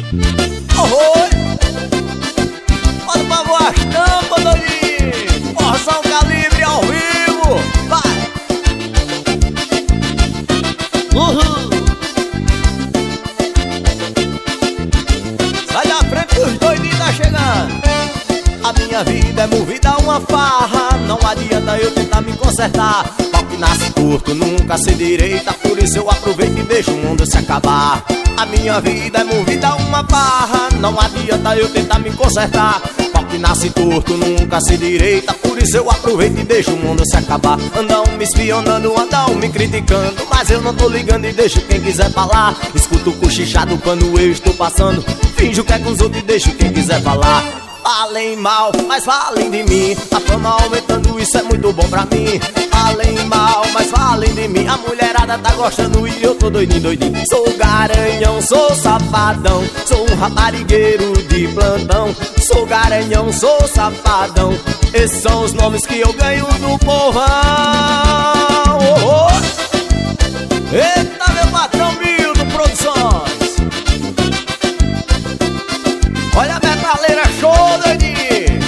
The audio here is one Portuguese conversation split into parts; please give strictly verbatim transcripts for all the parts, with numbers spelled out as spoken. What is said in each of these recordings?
Oi! Bota pra voar a estampa, doidinho! Porção Calibre ao vivo! Vai! Uhul! Sai da frente que os doidinhos tá chegando! A minha vida é movida a uma farra, não adianta eu tentar me consertar. Pau que nasce curto, nunca se direita, por isso eu aproveito e deixo o mundo se acabar. A minha vida é movida a uma farra, não adianta eu tentar me consertar. Pau que nasce torto, nunca se direita, por isso eu aproveito e deixo o mundo se acabar. Andam me espionando, andam me criticando, mas eu não tô ligando e deixo quem quiser falar. Escuto cochichado quando eu estou passando, finjo que é com os outros e deixo quem quiser falar. Falem mal, mas falem de mim, a fama aumentando, isso é muito bom pra mim. Falem mal, mas falem de mim, a mulherada tá gostando e eu tô doidinho, doidinho. Sou garanhão, sou safadão, sou um raparigueiro de plantão. Sou garanhão, sou safadão, esses são os nomes que eu ganho do povão. Oh, oh. Eita, meu patrão Milton Produções. Olha a metaleira show, doidinho!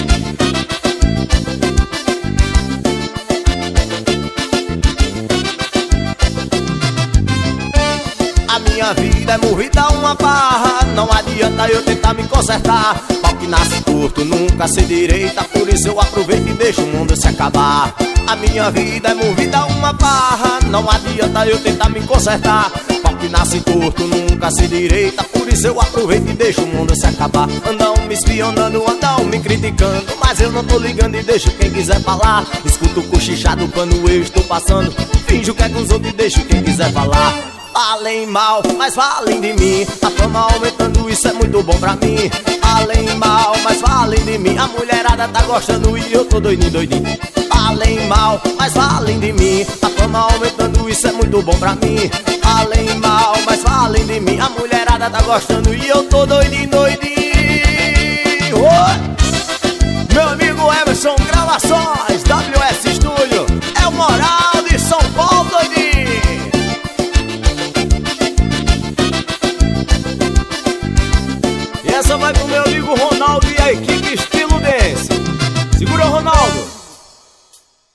A minha vida é movida a uma barra, não adianta eu tentar me consertar. Pau que nasce curto, nunca se direita, por isso eu aproveito e deixo o mundo se acabar. A minha vida é movida a uma barra, não adianta eu tentar me consertar. Pau que nasce torto, nunca se direita, por isso eu aproveito e deixo o mundo se acabar. Andam me espionando, andam me criticando, mas eu não tô ligando e deixo quem quiser falar. Escuto cochichado quando eu estou passando, finjo que é com os outros e deixo quem quiser falar. Falem mal, mas falem de mim, a fama aumentando, isso é muito bom pra mim. Falem mal, mas falem de mim, a mulherada tá gostando e eu tô doidinho, doidinho. Falem mal, mas falem de mim, a fama aumentando, isso é muito bom pra mim. Falem mal, mas falem de mim, a mulherada tá gostando e eu tô doidinho, doidinho.